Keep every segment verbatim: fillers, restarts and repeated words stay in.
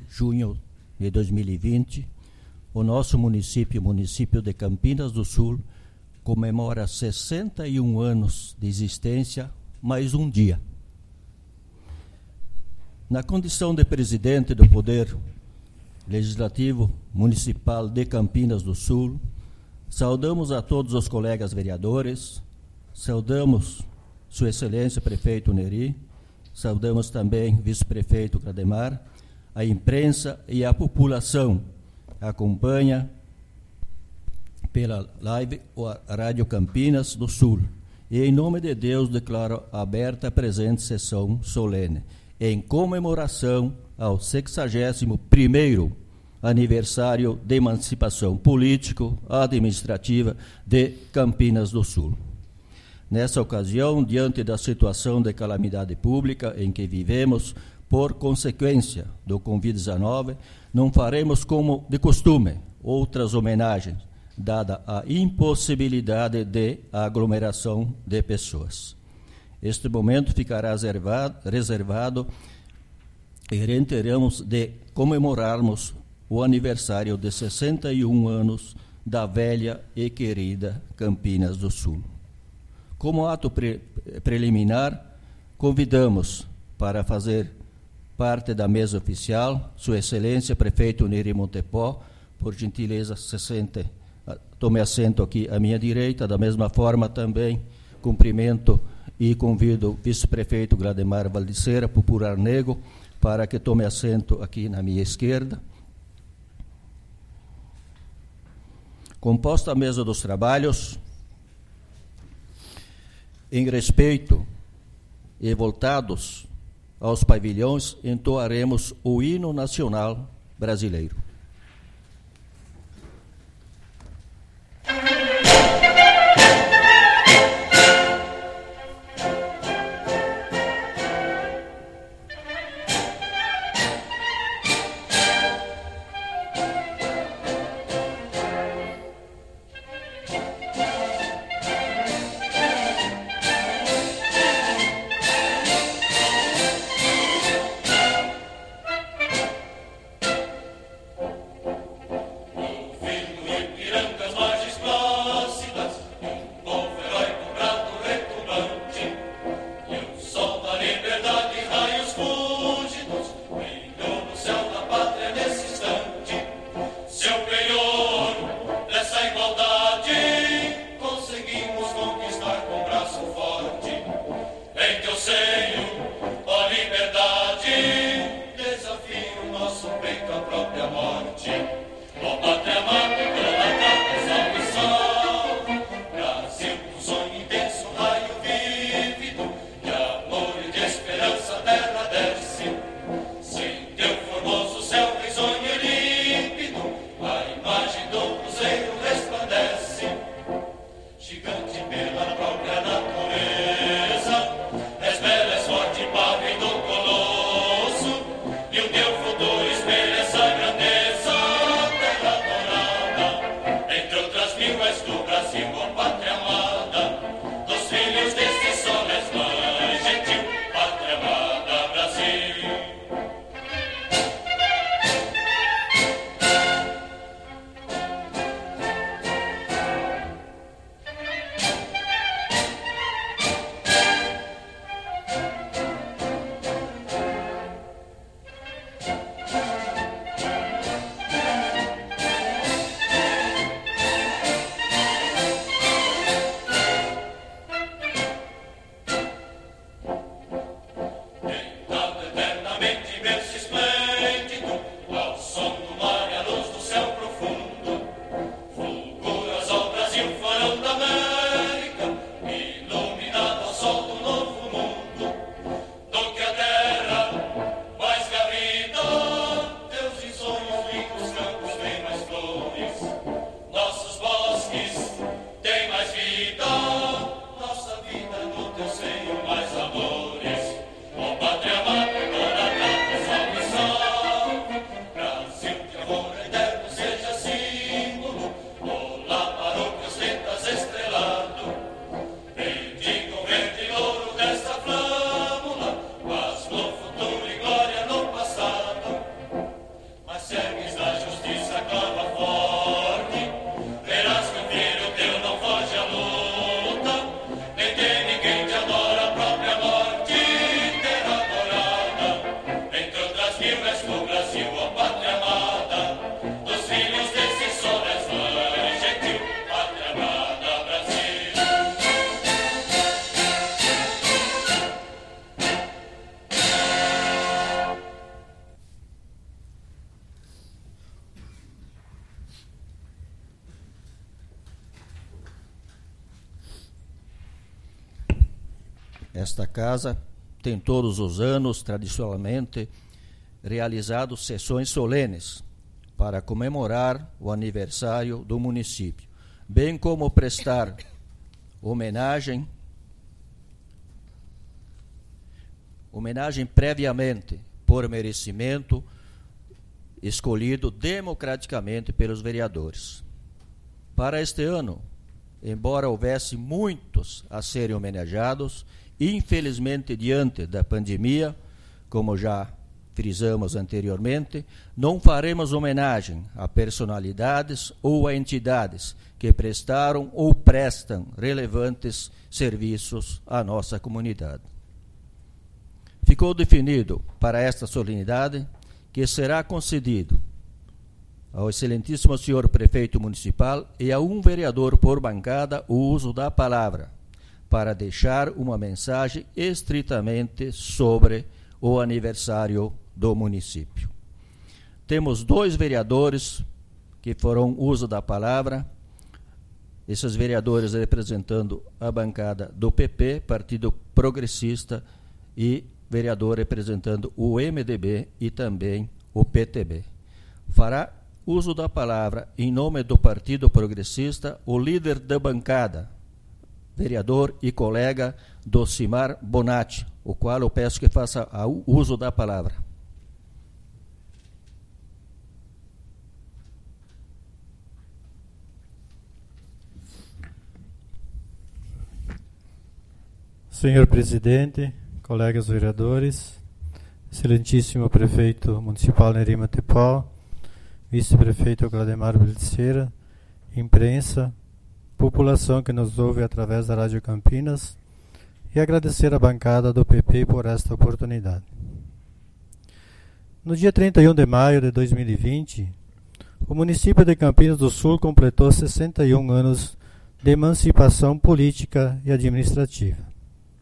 junho de dois mil e vinte, o nosso município, o município de Campinas do Sul, comemora sessenta e um anos de existência, mais um dia. Na condição de presidente do Poder Legislativo Municipal de Campinas do Sul, saudamos a todos os colegas vereadores, saudamos Sua Excelência Prefeito Neri, saudamos também Vice-Prefeito Clademar, a imprensa e a população acompanha pela live a Rádio Campinas do Sul. E, em nome de Deus, declaro aberta a presente sessão solene, em comemoração ao sexagésimo primeiro aniversário de emancipação político-administrativa de Campinas do Sul. Nessa ocasião, diante da situação de calamidade pública em que vivemos, por consequência do Covid dezenove, não faremos como de costume outras homenagens, dada a impossibilidade de aglomeração de pessoas. Este momento ficará reservado, reservado e reiteramos de comemorarmos o aniversário de sessenta e um anos da velha e querida Campinas do Sul. Como ato pre preliminar, convidamos para fazer parte da mesa oficial Sua Excelência Prefeito Neri Montepó. Por gentileza, se sente, tome assento aqui à minha direita. Da mesma forma, também cumprimento e convido o Vice-Prefeito Clademar Valdicera Pupurar Nego para que tome assento aqui na minha esquerda. Composta a mesa dos trabalhos, em respeito e voltados aos pavilhões, entoaremos o hino nacional brasileiro. esta casa tem todos os anos, tradicionalmente, realizado sessões solenes para comemorar o aniversário do município, bem como prestar homenagem, homenagem previamente, por merecimento, escolhido democraticamente pelos vereadores. Para este ano, embora houvesse muitos a serem homenageados, infelizmente, diante da pandemia, como já frisamos anteriormente, não faremos homenagem a personalidades ou a entidades que prestaram ou prestam relevantes serviços à nossa comunidade. Ficou definido para esta solenidade que será concedido ao excelentíssimo senhor prefeito municipal e a um vereador por bancada o uso da palavra, para deixar uma mensagem estritamente sobre o aniversário do município. Temos dois vereadores que farão uso da palavra, esses vereadores representando a bancada do P P, Partido Progressista, e vereador representando o M D B e também o P T B. Fará uso da palavra, em nome do Partido Progressista, o líder da bancada, vereador e colega Docimar Bonatti, o qual eu peço que faça o uso da palavra. Senhor presidente, colegas vereadores, excelentíssimo prefeito municipal Nery Matepó, vice-prefeito Clademar Beliceira, imprensa, população que nos ouve através da Rádio Campinas, e agradecer à bancada do P P por esta oportunidade. No dia trinta e um de maio de dois mil e vinte, o município de Campinas do Sul completou sessenta e um anos de emancipação política e administrativa.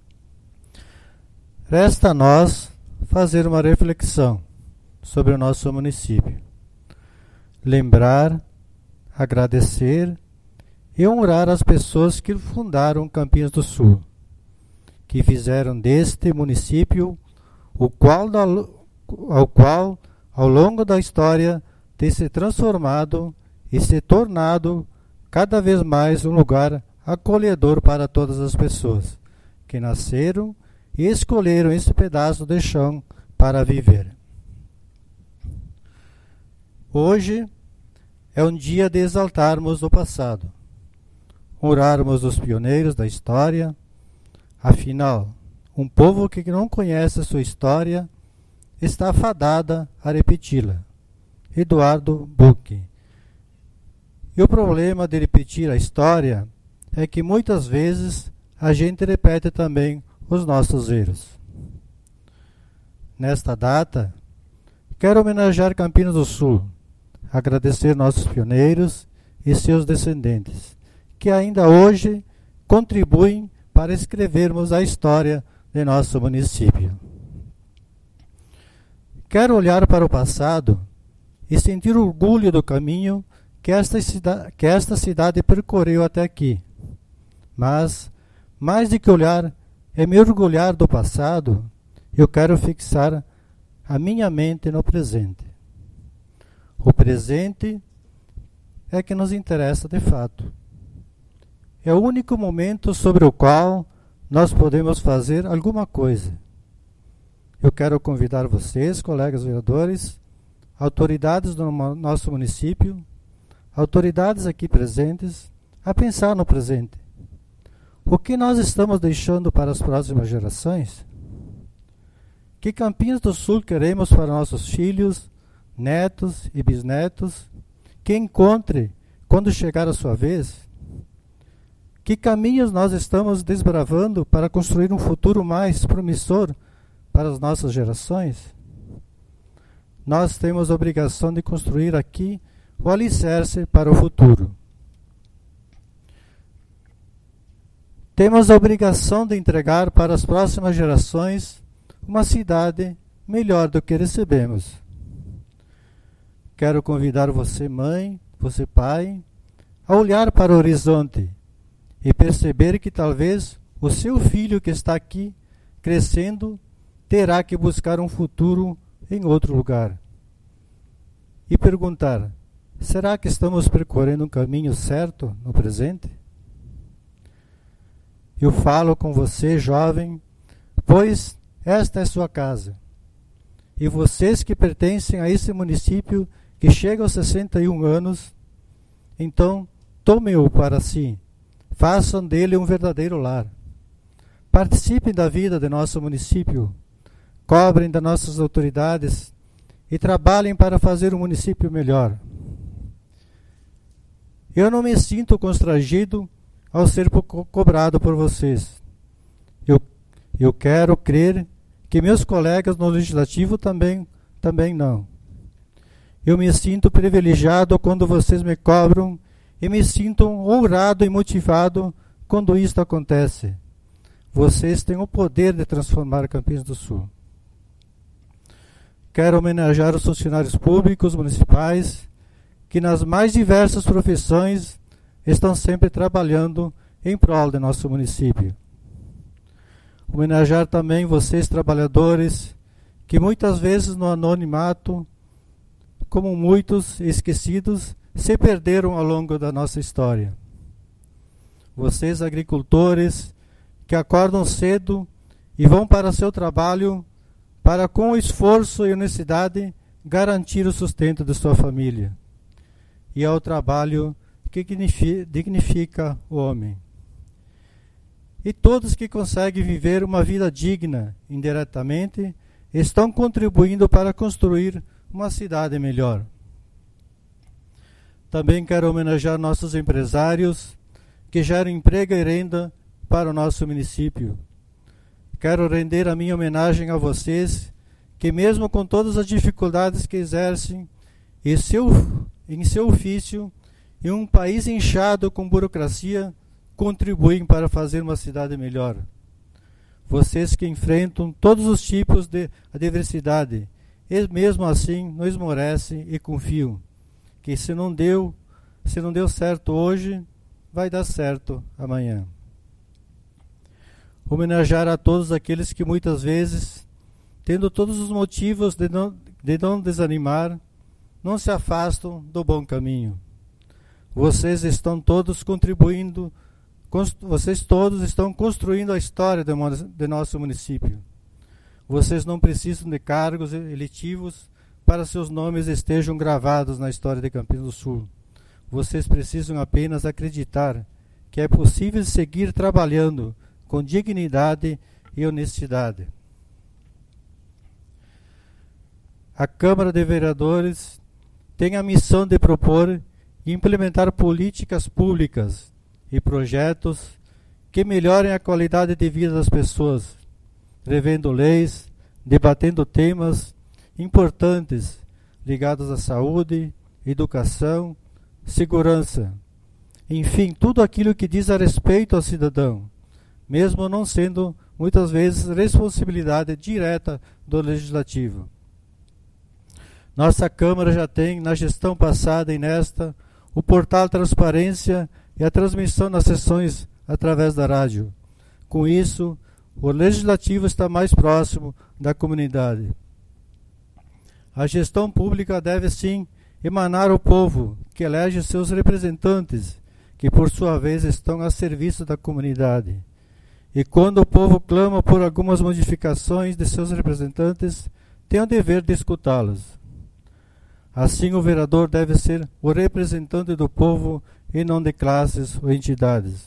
Resta a nós fazer uma reflexão sobre o nosso município. Lembrar, agradecer e honrar as pessoas que fundaram Campinas do Sul, que fizeram deste município o qual, ao qual, ao longo da história, tem se transformado e se tornado cada vez mais um lugar acolhedor para todas as pessoas que nasceram e escolheram esse pedaço de chão para viver. Hoje é um dia de exaltarmos o passado, honrarmos os pioneiros da história. Afinal, um povo que não conhece a sua história está fadada a repeti-la. Eduardo Bucchi. E o problema de repetir a história é que muitas vezes a gente repete também os nossos erros. Nesta data, quero homenagear Campinas do Sul, agradecer nossos pioneiros e seus descendentes, que ainda hoje contribuem para escrevermos a história de nosso município. Quero olhar para o passado e sentir orgulho do caminho que esta, cida- que esta cidade percorreu até aqui. Mas, mais do que olhar é me orgulhar do passado, eu quero fixar a minha mente no presente. O presente é que nos interessa de fato. É o único momento sobre o qual nós podemos fazer alguma coisa. Eu quero convidar vocês, colegas vereadores, autoridades do nosso município, autoridades aqui presentes, a pensar no presente. O que nós estamos deixando para as próximas gerações? Que Campinas do Sul queremos para nossos filhos, netos e bisnetos, que encontre quando chegar a sua vez? Que caminhos nós estamos desbravando para construir um futuro mais promissor para as nossas gerações? Nós temos a obrigação de construir aqui o alicerce para o futuro. Temos a obrigação de entregar para as próximas gerações uma cidade melhor do que recebemos. Quero convidar você, mãe, você, pai, a olhar para o horizonte e perceber que talvez o seu filho que está aqui crescendo, terá que buscar um futuro em outro lugar. E perguntar: será que estamos percorrendo um caminho certo no presente? Eu falo com você, jovem, pois esta é sua casa. E vocês que pertencem a esse município que chega aos sessenta e um anos, então tomem-o para si, façam dele um verdadeiro lar. Participem da vida de nosso município, cobrem das nossas autoridades e trabalhem para fazer um município melhor. Eu não me sinto constrangido ao ser co- cobrado por vocês. Eu, eu quero crer que meus colegas no Legislativo também, também não. Eu me sinto privilegiado quando vocês me cobram e me sinto honrado e motivado quando isto acontece. Vocês têm o poder de transformar Campinas do Sul. Quero homenagear os funcionários públicos municipais que nas mais diversas profissões estão sempre trabalhando em prol do nosso município. Homenagear também vocês, trabalhadores, que muitas vezes no anonimato, como muitos esquecidos, se perderam ao longo da nossa história. Vocês, agricultores, que acordam cedo e vão para seu trabalho para, com esforço e honestidade, garantir o sustento de sua família. E é o trabalho que dignifica o homem. E todos que conseguem viver uma vida digna indiretamente estão contribuindo para construir uma cidade melhor. Também quero homenagear nossos empresários que geram emprego e renda para o nosso município. Quero render a minha homenagem a vocês que, mesmo com todas as dificuldades que exercem em seu, em seu ofício, em um país inchado com burocracia, contribuem para fazer uma cidade melhor. Vocês que enfrentam todos os tipos de adversidade, e mesmo assim não esmorecem e confiam que se não deu, se não deu certo hoje, vai dar certo amanhã. Homenagear a todos aqueles que muitas vezes, tendo todos os motivos de não, de não desanimar, não se afastam do bom caminho. Vocês estão todos contribuindo, vocês todos estão construindo a história de, de nosso município. Vocês não precisam de cargos eletivos para seus nomes estejam gravados na história de Campinas do Sul. Vocês precisam apenas acreditar que é possível seguir trabalhando com dignidade e honestidade. A Câmara de Vereadores tem a missão de propor e implementar políticas públicas e projetos que melhorem a qualidade de vida das pessoas, revendo leis, debatendo temas importantes ligados à saúde, educação, segurança, enfim, tudo aquilo que diz a respeito ao cidadão, mesmo não sendo muitas vezes responsabilidade direta do Legislativo. Nossa Câmara já tem, na gestão passada e nesta, o portal Transparência e a transmissão das sessões através da rádio. Com isso, o Legislativo está mais próximo da comunidade. A gestão pública deve, sim, emanar o povo, que elege seus representantes, que por sua vez estão a serviço da comunidade. E quando o povo clama por algumas modificações de seus representantes, tem o dever de escutá-los. Assim, o vereador deve ser o representante do povo e não de classes ou entidades.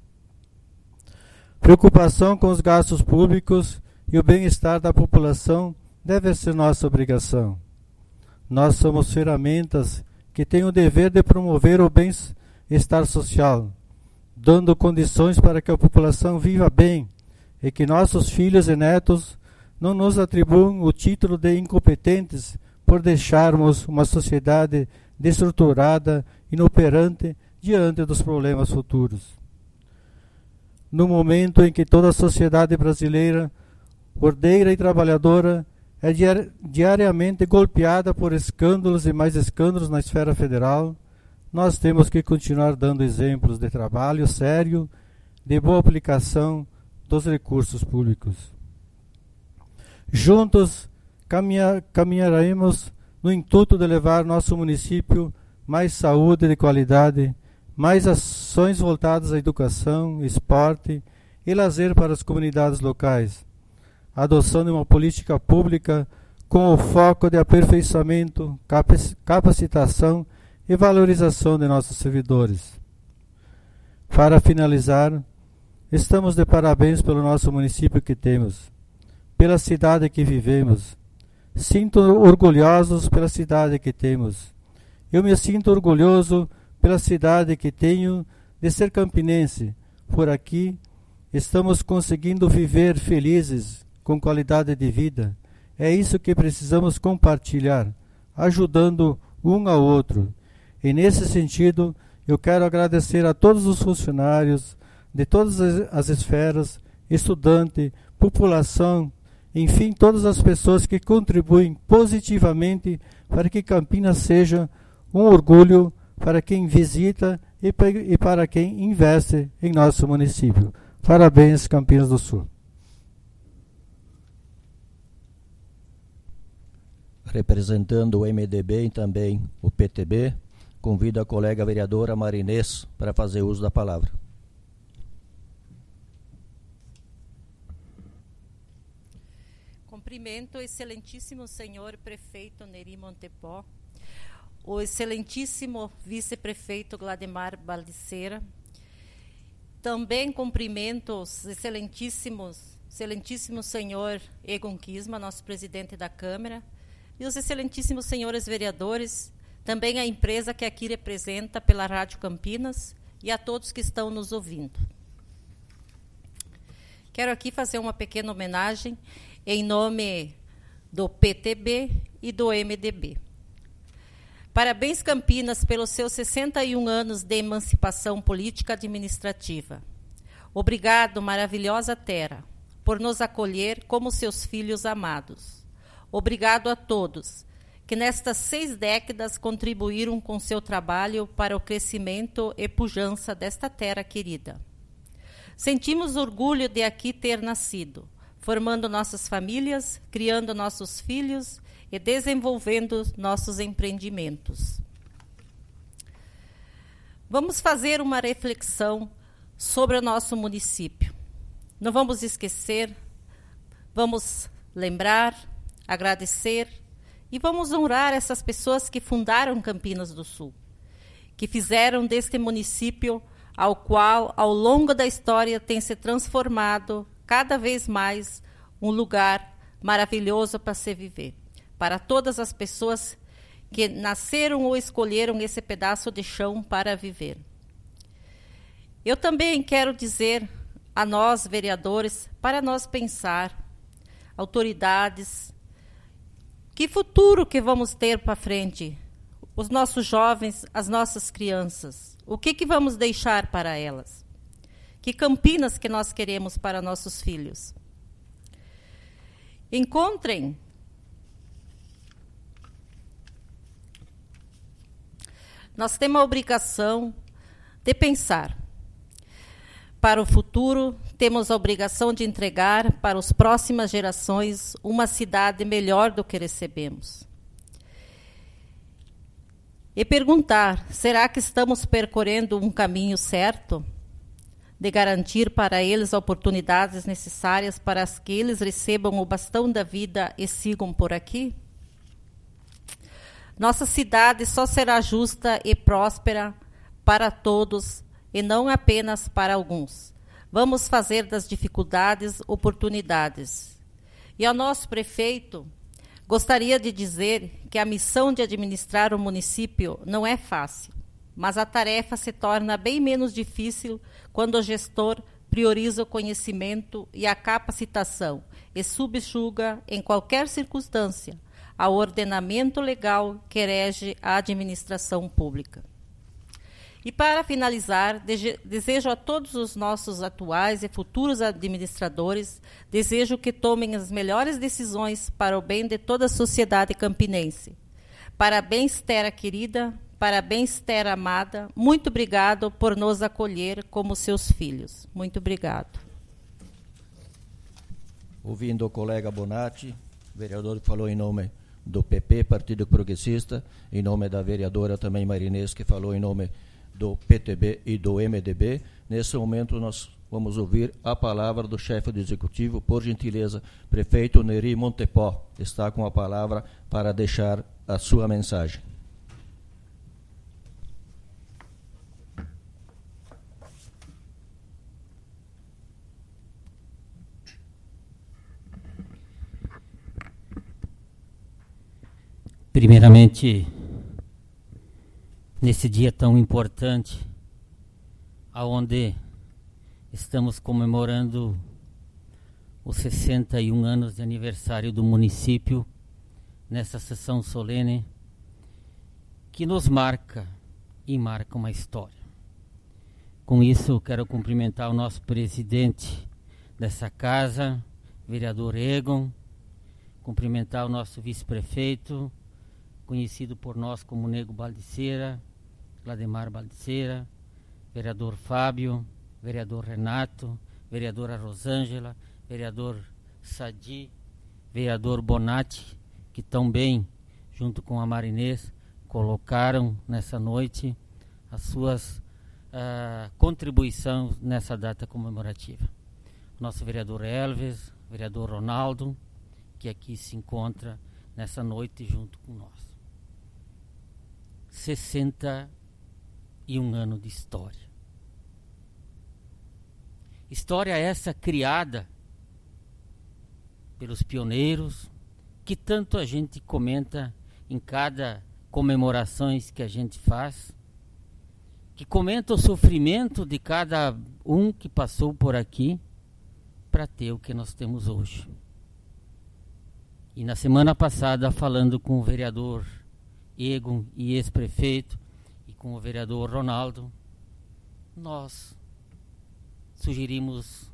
Preocupação com os gastos públicos e o bem-estar da população deve ser nossa obrigação. Nós somos ferramentas que têm o dever de promover o bem-estar social, dando condições para que a população viva bem e que nossos filhos e netos não nos atribuam o título de incompetentes por deixarmos uma sociedade desestruturada, inoperante diante dos problemas futuros. No momento em que toda a sociedade brasileira, ordeira e trabalhadora, é diari- diariamente golpeada por escândalos e mais escândalos na esfera federal, nós temos que continuar dando exemplos de trabalho sério, de boa aplicação dos recursos públicos. Juntos caminha, caminharemos no intuito de levar nosso município mais saúde de qualidade, mais ações voltadas à educação, esporte e lazer para as comunidades locais, adoção uma política pública com o foco de aperfeiçoamento, capacitação e valorização de nossos servidores. Para finalizar, estamos de parabéns pelo nosso município que temos, pela cidade que vivemos. Sinto orgulhosos pela cidade que temos. Eu me sinto orgulhoso pela cidade que tenho de ser campinense. Por aqui, estamos conseguindo viver felizes, com qualidade de vida. É isso que precisamos compartilhar, ajudando um ao outro. E nesse sentido, eu quero agradecer a todos os funcionários de todas as esferas, estudante, população, enfim, todas as pessoas que contribuem positivamente para que Campinas seja um orgulho para quem visita e para quem investe em nosso município. Parabéns, Campinas do Sul. Representando o M D B e também o P T B, convido a colega vereadora Marinês para fazer uso da palavra. Cumprimento o excelentíssimo senhor prefeito Neri Montepó, o excelentíssimo vice-prefeito Glademar Baldiceira. Também cumprimento os excelentíssimos, excelentíssimo senhor Egon Kisma, nosso presidente da Câmara, e os excelentíssimos senhores vereadores, também a empresa que aqui representa pela Rádio Campinas e a todos que estão nos ouvindo. Quero aqui fazer uma pequena homenagem em nome do P T B e do M D B. Parabéns, Campinas, pelos seus sessenta e um anos de emancipação política administrativa. Obrigado, maravilhosa terra, por nos acolher como seus filhos amados. Obrigado a todos que nestas seis décadas contribuíram com seu trabalho para o crescimento e pujança desta terra querida. Sentimos orgulho de aqui ter nascido, formando nossas famílias, criando nossos filhos e desenvolvendo nossos empreendimentos. Vamos fazer uma reflexão sobre o nosso município. Não vamos esquecer, vamos lembrar, agradecer e vamos honrar essas pessoas que fundaram Campinas do Sul, que fizeram deste município ao qual, ao longo da história, tem se transformado cada vez mais um lugar maravilhoso para se viver, para todas as pessoas que nasceram ou escolheram esse pedaço de chão para viver. Eu também quero dizer a nós, vereadores, para nós pensar, autoridades, que futuro que vamos ter para frente? Os nossos jovens, as nossas crianças, o que, que vamos deixar para elas? Que Campinas que nós queremos para nossos filhos? Encontrem nós temos a obrigação de pensar. Para o futuro, temos a obrigação de entregar para as próximas gerações uma cidade melhor do que recebemos. E perguntar, será que estamos percorrendo um caminho certo de garantir para eles oportunidades necessárias para que eles recebam o bastão da vida e sigam por aqui? Nossa cidade só será justa e próspera para todos e não apenas para alguns. Vamos fazer das dificuldades oportunidades. E ao nosso prefeito, gostaria de dizer que a missão de administrar o município não é fácil, mas a tarefa se torna bem menos difícil quando o gestor prioriza o conhecimento e a capacitação e subjuga, em qualquer circunstância, ao ordenamento legal que rege a administração pública. E, para finalizar, desejo a todos os nossos atuais e futuros administradores, desejo que tomem as melhores decisões para o bem de toda a sociedade campinense. Parabéns, terra querida, parabéns, terra amada, muito obrigado por nos acolher como seus filhos. Muito obrigado. Ouvindo o colega Bonatti, o vereador falou em nome do P P, Partido Progressista, em nome da vereadora também Marinês, que falou em nome do P T B e do M D B. Nesse momento nós vamos ouvir a palavra do chefe do Executivo. Por gentileza, prefeito Neri Montepó está com a palavra para deixar a sua mensagem. Primeiramente, nesse dia tão importante, aonde estamos comemorando os sessenta e um anos de aniversário do município, nessa sessão solene, que nos marca e marca uma história. Com isso, quero cumprimentar o nosso presidente dessa casa, vereador Egon, cumprimentar o nosso vice-prefeito, conhecido por nós como Nego Baldiceira, Vladimir Baldiceira, vereador Fábio, vereador Renato, vereadora Rosângela, vereador Sadi, vereador Bonatti, que também, junto com a Marinês, colocaram nessa noite as suas uh, contribuições nessa data comemorativa. Nosso vereador Elvis, vereador Ronaldo, que aqui se encontra nessa noite junto com nós. sessenta e um anos de história. História essa criada pelos pioneiros, que tanto a gente comenta em cada comemorações que a gente faz, que comenta o sofrimento de cada um que passou por aqui para ter o que nós temos hoje. E na semana passada, falando com o vereador Egon e ex-prefeito, e com o vereador Ronaldo, nós sugerimos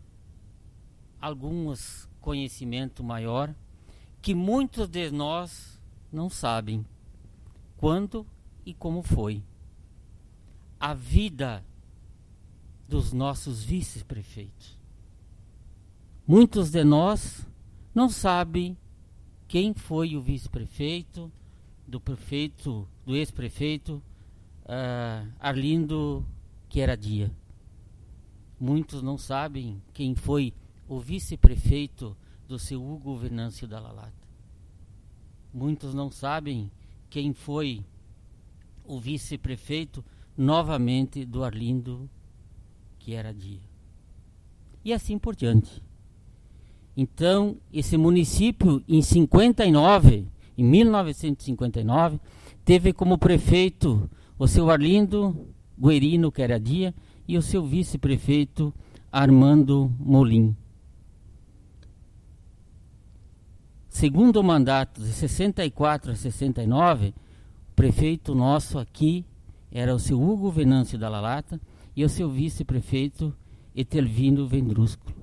alguns conhecimento maior que muitos de nós não sabem quando e como foi a vida dos nossos vice-prefeitos. Muitos de nós não sabem quem foi o vice-prefeito do prefeito, do ex-prefeito uh, Arlindo Chiaradia. Muitos não sabem quem foi o vice-prefeito do seu Hugo Venâncio da Lalata. Muitos não sabem quem foi o vice-prefeito novamente do Arlindo Chiaradia. E assim por diante. Então, esse município, em cinquenta e nove, em mil novecentos e cinquenta e nove, teve como prefeito o seu Arlindo Guerino Chiaradia e o seu vice-prefeito Armando Molim. Segundo o mandato de sessenta e quatro a sessenta e nove, o prefeito nosso aqui era o seu Hugo Venâncio da Lalata e o seu vice-prefeito Etelvino Vendrúsculo.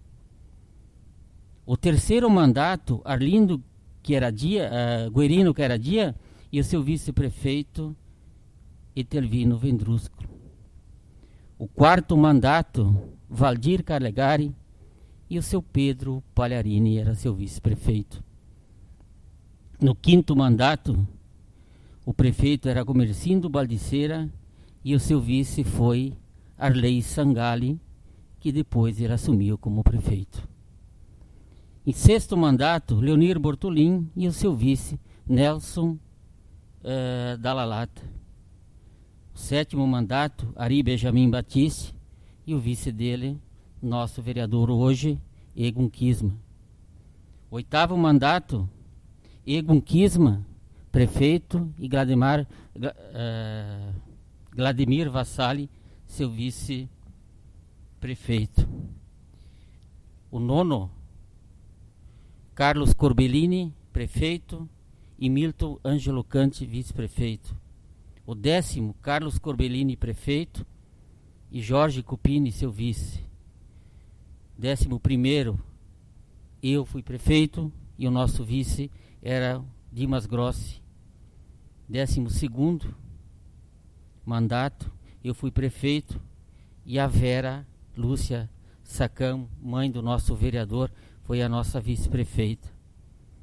O terceiro mandato, Arlindo Chiaradia, uh, Guerino Chiaradia e o seu vice-prefeito Etelvino Vendrúsculo. O quarto mandato, Valdir Calegari e o seu Pedro Palharini era seu vice-prefeito. No quinto mandato, o prefeito era Gomercindo Baldiceira e o seu vice foi Arley Sangali, que depois ele assumiu como prefeito. Em sexto mandato, Leonir Bortolin e o seu vice, Nelson uh, Dalalata. O sétimo mandato, Ari Benjamin Batiste e o vice dele, nosso vereador hoje, Egon Kisma. Oitavo mandato, Egon Kisma, prefeito, e Gladimar, uh, Vladimir Vassali, seu vice-prefeito. O nono, Carlos Corbellini, prefeito, e Milton Ângelo Cante, vice-prefeito. O décimo, Carlos Corbellini, prefeito, e Jorge Cupini, seu vice. Décimo primeiro, eu fui prefeito, e o nosso vice era Dimas Grossi. Décimo segundo mandato, eu fui prefeito, e a Vera Lúcia Sacam, mãe do nosso vereador, foi a nossa vice-prefeita.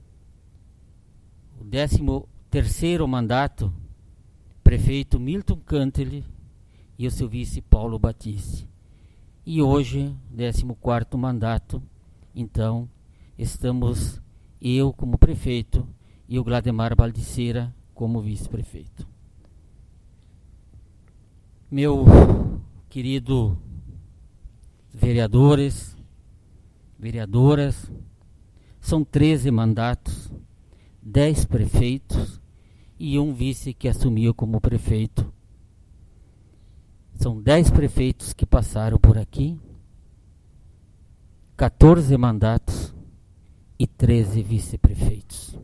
o décimo terceiro mandato, prefeito Milton Cantele e o seu vice Paulo Batiste. E hoje, décimo quarto mandato, então, estamos eu como prefeito e o Glademar Baldiceira como vice-prefeito. Meu querido vereadores, vereadoras, são treze mandatos, dez prefeitos e um vice que assumiu como prefeito. São dez prefeitos que passaram por aqui, quatorze mandatos e treze vice-prefeitos.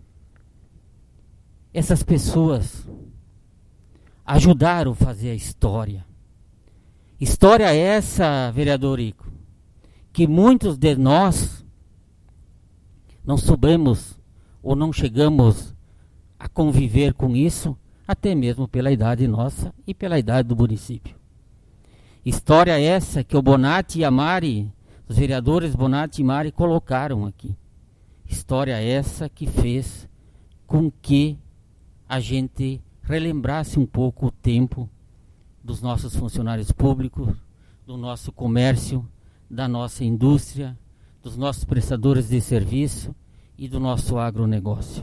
Essas pessoas ajudaram a fazer a história. História essa, vereador Ico, que muitos de nós não soubemos ou não chegamos a conviver com isso, até mesmo pela idade nossa e pela idade do município. História essa que o Bonatti e a Mari, os vereadores Bonatti e Mari colocaram aqui. História essa que fez com que a gente relembrasse um pouco o tempo dos nossos funcionários públicos, do nosso comércio, da nossa indústria, dos nossos prestadores de serviço e do nosso agronegócio.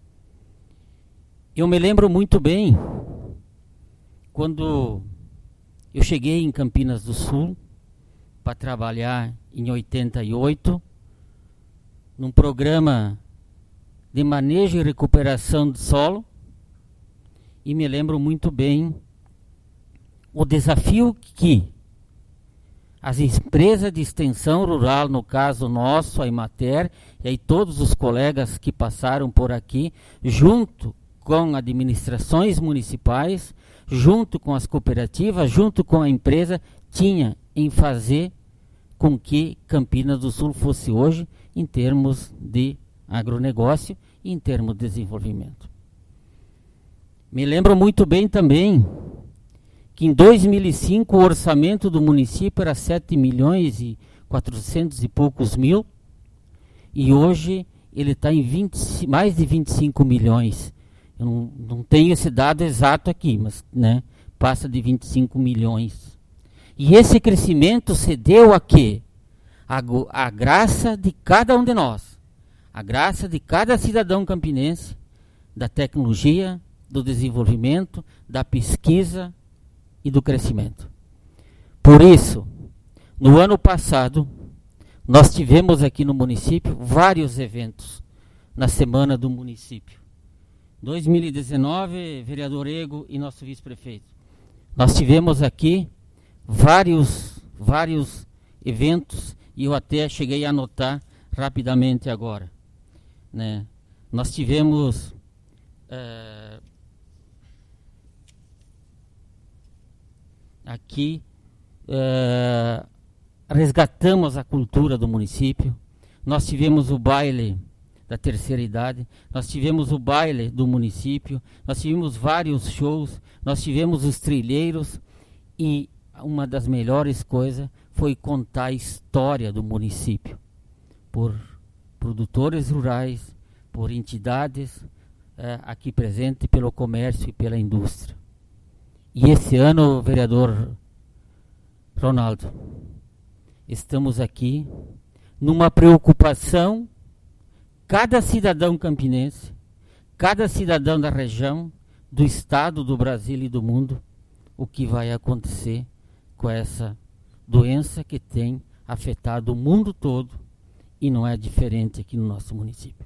Eu me lembro muito bem quando eu cheguei em Campinas do Sul para trabalhar em oitenta e oito, num programa de manejo e recuperação do solo, e me lembro muito bem o desafio que as empresas de extensão rural, no caso nosso, a Emater, e aí todos os colegas que passaram por aqui, junto com administrações municipais, junto com as cooperativas, junto com a empresa, tinha em fazer com que Campinas do Sul fosse hoje em termos de agronegócio e em termos de desenvolvimento. Me lembro muito bem também que em dois mil e cinco o orçamento do município era sete milhões e quatrocentos e poucos mil, e hoje ele está em vinte, mais de vinte e cinco milhões. Eu não, não tenho esse dado exato aqui, mas né, passa de vinte e cinco milhões. E esse crescimento se deu a quê? A, a graça de cada um de nós, a graça de cada cidadão campinense, da tecnologia, do desenvolvimento, da pesquisa e do crescimento. Por isso, no ano passado, nós tivemos aqui no município vários eventos na Semana do Município. dois mil e dezenove, vereador Ego e nosso vice-prefeito. Nós tivemos aqui vários, vários eventos e eu até cheguei a anotar rapidamente agora. Né? Nós tivemos uh, aqui, uh, resgatamos a cultura do município, nós tivemos o baile da terceira idade, nós tivemos o baile do município, nós tivemos vários shows, nós tivemos os trilheiros e uma das melhores coisas foi contar a história do município por produtores rurais, por entidades eh, aqui presentes, pelo comércio e pela indústria. E esse ano, vereador Ronaldo, estamos aqui numa preocupação, cada cidadão campinense, cada cidadão da região, do estado, do Brasil e do mundo, o que vai acontecer com essa doença que tem afetado o mundo todo e não é diferente aqui no nosso município.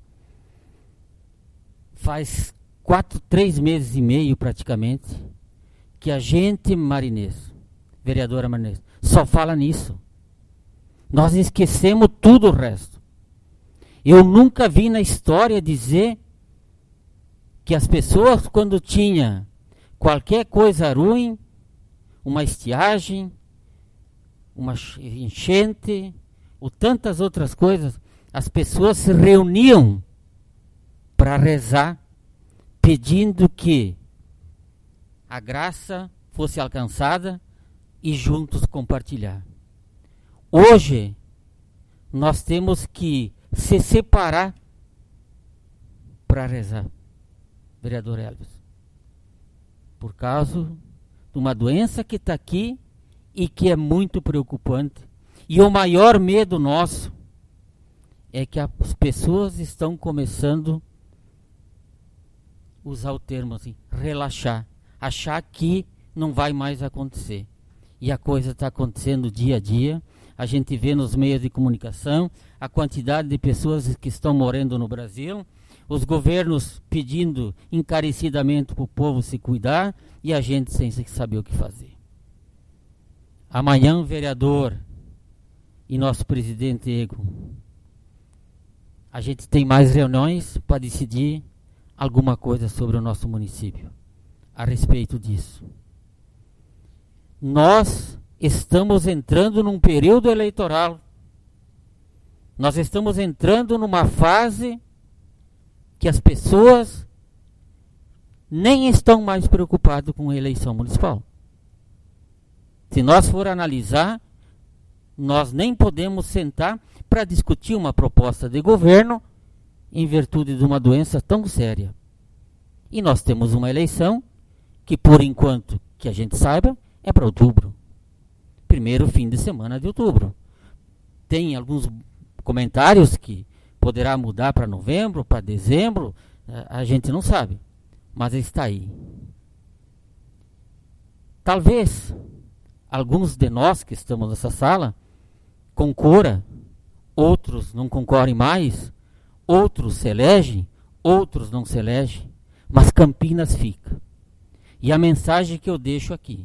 Faz quatro, três meses e meio praticamente que a gente marinês, vereadora marinês, só fala nisso. Nós esquecemos tudo o resto. Eu nunca vi na história dizer que as pessoas, quando tinha qualquer coisa ruim, uma estiagem, uma enchente, ou tantas outras coisas, as pessoas se reuniam para rezar, pedindo que a graça fosse alcançada e juntos compartilhar. Hoje, nós temos que se separar para rezar. vereador Elvis? Por causa de uma doença que está aqui e que é muito preocupante. E o maior medo nosso é que as pessoas estão começando a usar o termo assim, relaxar, achar que não vai mais acontecer. E a coisa está acontecendo dia a dia. A gente vê nos meios de comunicação a quantidade de pessoas que estão morrendo no Brasil, os governos pedindo encarecidamente para o povo se cuidar e a gente sem saber o que fazer. Amanhã o vereador e nosso presidente Ego, a gente tem mais reuniões para decidir alguma coisa sobre o nosso município a respeito disso. Nós estamos entrando num período eleitoral. Nós estamos entrando numa fase que as pessoas nem estão mais preocupadas com a eleição municipal. Se nós for analisar, nós nem podemos sentar para discutir uma proposta de governo em virtude de uma doença tão séria. E nós temos uma eleição que, por enquanto, que a gente saiba, é para outubro. Primeiro fim de semana de outubro. Tem alguns comentários que poderá mudar para novembro, para dezembro, a gente não sabe, mas está aí. Talvez alguns de nós que estamos nessa sala concorra, outros não concorrem mais, outros se elegem, outros não se elegem, mas Campinas fica. E a mensagem que eu deixo aqui,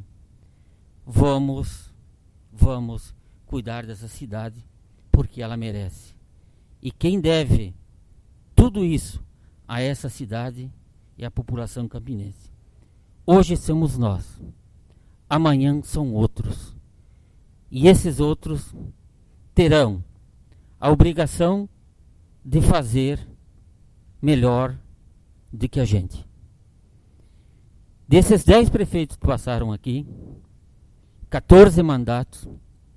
vamos, vamos cuidar dessa cidade, porque ela merece. E quem deve tudo isso a essa cidade é a população campinense. Hoje somos nós, amanhã são outros. E esses outros terão a obrigação de fazer melhor do que a gente. Desses dez prefeitos que passaram aqui, quatorze mandatos,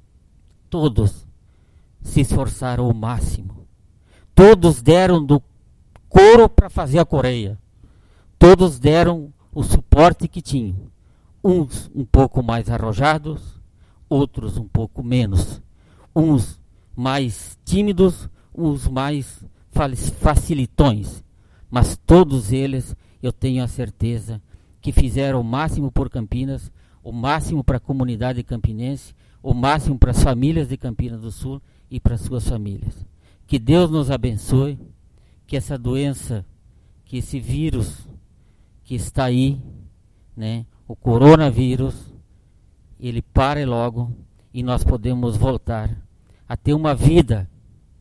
todos se esforçaram ao máximo. Todos deram do couro para fazer a Coreia. Todos deram o suporte que tinham. Uns um pouco mais arrojados, outros um pouco menos. Uns mais tímidos, uns mais facilitões. Mas todos eles, eu tenho a certeza, que fizeram o máximo por Campinas, o máximo para a comunidade campinense, o máximo para as famílias de Campinas do Sul e para as suas famílias. Que Deus nos abençoe, que essa doença, que esse vírus que está aí, né, o coronavírus, ele pare logo e nós podemos voltar a ter uma vida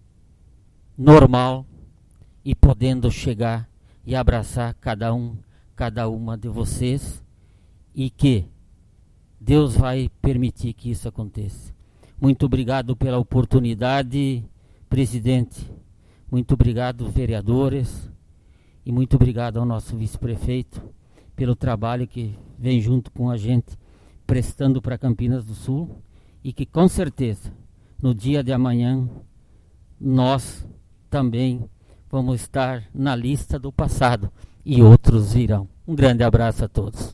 normal e podendo chegar e abraçar cada um, cada uma de vocês, e que Deus vai permitir que isso aconteça. Muito obrigado pela oportunidade, presidente. Muito obrigado, vereadores. E muito obrigado ao nosso vice-prefeito pelo trabalho que vem junto com a gente, prestando para Campinas do Sul. E que com certeza, no dia de amanhã, nós também vamos estar na lista do passado. E outros virão. Um grande abraço a todos.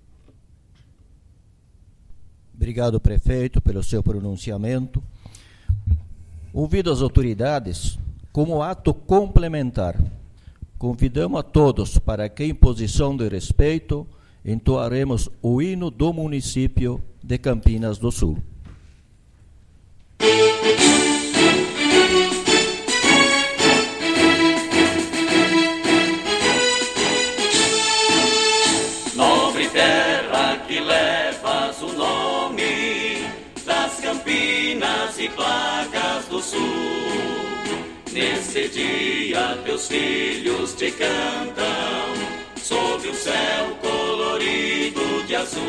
Obrigado, prefeito, pelo seu pronunciamento. Ouvido as autoridades, como ato complementar, convidamos a todos para que, em posição de respeito, entoaremos o hino do município de Campinas do Sul. Nobre terra que levas o nome das Campinas e placas do Sul. Nesse dia teus filhos te cantam sob o céu colorido de azul,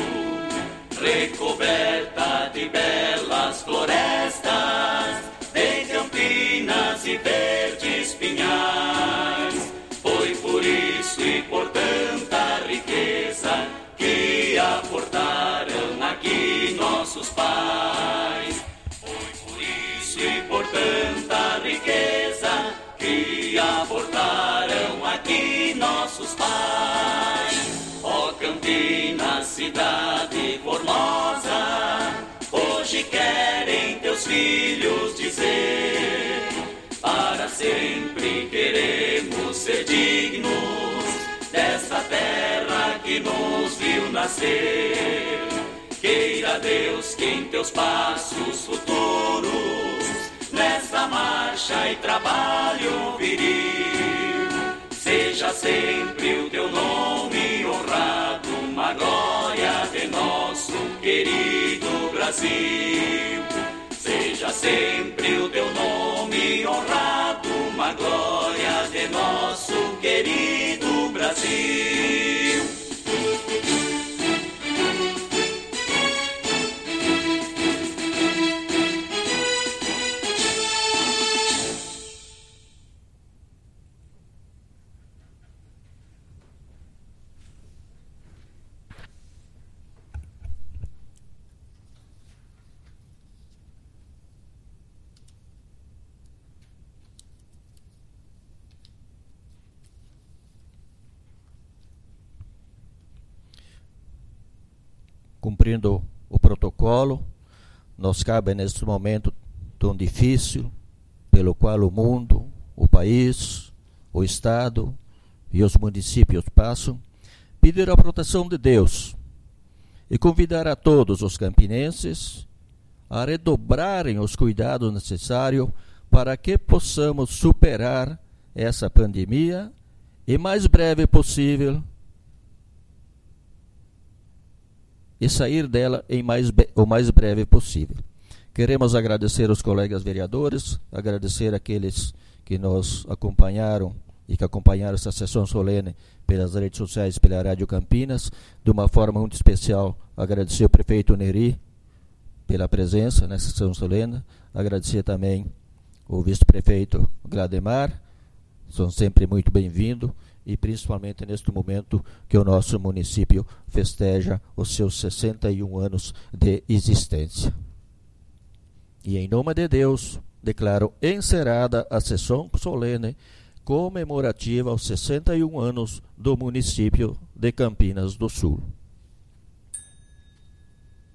recoberta de belas florestas, de campinas e verdes pinhais. Foi por isso e por tanta riqueza que aportaram aqui nossos pais. Foi por isso e por tanta riqueza que aportaram aqui nossos nossos pais. Ó Campinas, cidade formosa, hoje querem teus filhos dizer: para sempre queremos ser dignos desta terra que nos viu nascer. Queira Deus que em teus passos futuros, nesta marcha e trabalho viril, seja sempre o teu nome honrado, uma glória de nosso querido Brasil. Seja sempre o teu nome honrado, uma glória de nosso querido Brasil. Cumprindo o protocolo, nos cabe neste momento tão difícil, pelo qual o mundo, o país, o Estado e os municípios passam, pedir a proteção de Deus e convidar a todos os campinenses a redobrarem os cuidados necessários para que possamos superar essa pandemia e mais breve possível e sair dela em mais, o mais breve possível. Queremos agradecer aos colegas vereadores, agradecer aqueles que nos acompanharam e que acompanharam essa sessão solene pelas redes sociais, pela Rádio Campinas. De uma forma muito especial, agradecer ao prefeito Neri pela presença nessa sessão solene, agradecer também o vice-prefeito Glademar, são sempre muito bem-vindos, e principalmente neste momento que o nosso município festeja os seus sessenta e um anos de existência. E em nome de Deus, declaro encerrada a sessão solene comemorativa aos sessenta e um anos do município de Campinas do Sul.